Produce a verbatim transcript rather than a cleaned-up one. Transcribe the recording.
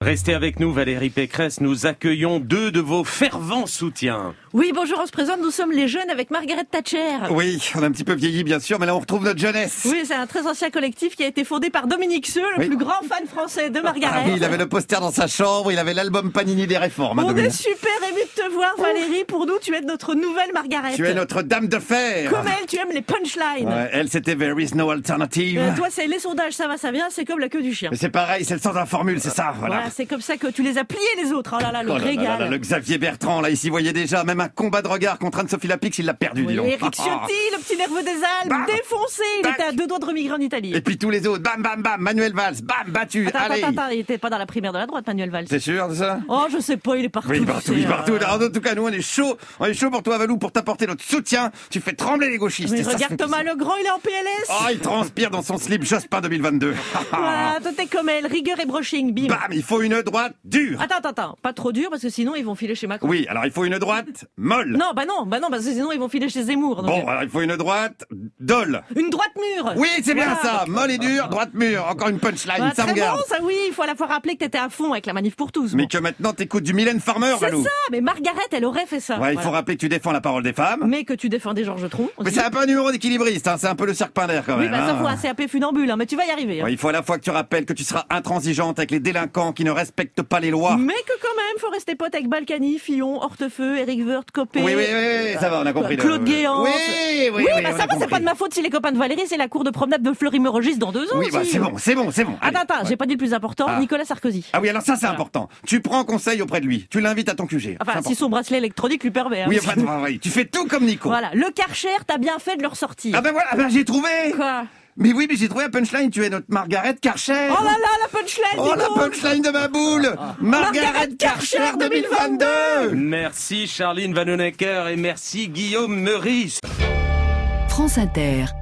Restez avec nous, Valérie Pécresse. Nous accueillons deux de vos fervents soutiens. Oui, bonjour, on se présente. Nous sommes les jeunes avec Margaret Thatcher. Oui, on a un petit peu vieilli, bien sûr, mais là, on retrouve notre jeunesse. Oui, c'est un très ancien collectif qui a été fondé par Dominique Seux, le oui. plus grand fan français de Margaret. Ah oui, il avait le poster dans sa chambre, il avait l'album Panini des réformes. Hein, on Dominique. est super émus de te voir, Valérie. Pour nous, tu es notre nouvelle Margaret. Tu es notre dame de fer. Comme elle, tu aimes les punchlines. Ouais, elle, c'était There is no alternative. Euh, toi, c'est les sondages, ça va, ça vient, c'est comme la queue du chien. Mais c'est pareil, c'est le sens de la formule, c'est ça, voilà. Voilà, c'est comme ça que tu les as pliés, les autres. Oh là là, le Oh là là régal. là là, le Xavier Bertrand, là, il s'y voyait déjà, même un combat de regard contre Anne-Sophie Lapix, il l'a perdu, Oui, dis donc. Éric Ciotti, le petit nerveux des Alpes, Bam. défoncé. Il Tac. était à deux doigts de remigrer en Italie. Et puis tous les autres, bam, bam, bam, Manuel Valls, bam, battu, Attends, allez. attends, attends, il était pas dans la primaire de la droite, Manuel Valls. T'es sûr de ça? Oh, je sais pas, il est partout. Oui, partout, tu oui, sais, partout. euh, Alors, en tout cas, nous, on est chaud. On est chaud pour toi, Valou, pour t'apporter notre soutien. Tu fais trembler les gauchistes. Mais Et ça, regarde c'est- Thomas Legrand, il est en P L S. Oh, il transpire dans son slip Jospin deux mille vingt-deux. Voilà, toi t'es comme elle, rigueur et brushing, bim. Bam, il faut une droite dure. Attends, attends, attends, pas trop dur parce que sinon ils vont filer chez Macron. Oui, alors il faut une droite molle. Non, bah non, bah non, parce que sinon ils vont filer chez Zemmour. donc, Bon, euh, alors il faut une droite dolle. Une droite mûre. Oui, c'est bien Voilà. ça. Molle et dure, droite mure. Encore une punchline, Voilà, ça me très garde. bon, ça oui, il faut à la fois rappeler que t'étais à fond avec la manif pour tous. Mais bon. que maintenant t'écoutes du Mylène Farmer, C'est Valou. ça, mais Margaret, elle aurait fait ça. Ouais, il faut Voilà. rappeler que tu défends la parole des femmes. Mais que tu défendais Georges Tron. Mais aussi. c'est un peu un numéro d'équilibriste, hein. C'est un peu le cirque Pinder quand Oui, même. bah ça hein. faut un C A P funambule, hein, mais tu vas y arriver. hein. Ouais, il faut à la fois que tu rappelles que tu seras intransigeante avec les délinquants qui ne respectent pas les lois. Mais que quand même, faut rester pote avec Balkany, Fillon, Hortefeux, Éric Woerth, Copé. Oui, oui, oui, oui, ça va, on a compris. Claude le- Guéant. Oui, oui, oui, Oui, bah on ça a va, c'est compris. pas de ma faute si les copains de Valérie, c'est la cour de promenade de Fleury-Mérogis dans deux ans. Oui, bah aussi. c'est bon, c'est bon, c'est bon. Allez. Attends, attends, Ouais. j'ai pas dit le plus important, Ah. Nicolas Sarkozy. Ah oui, alors ça c'est important. Tu prends conseil auprès de lui. Tu l'invites à ton Q G. Enfin, C'est si important. son bracelet électronique lui permet. hein. Oui, enfin, enfin, oui, tu fais tout comme Nico. Voilà, le Karcher, t'as bien fait de le ressortir. Ah ben voilà, ben j'ai trouvé. Quoi? Mais oui, mais j'ai trouvé la punchline. Tu es notre Margaret Karcher. Oh là là, la punchline, Oh, la Nico. punchline de ma boule. Margaret Margaret Karcher Karcher deux mille vingt-deux. Merci Charline Vanhoenacker et merci Guillaume Meurice. France Inter.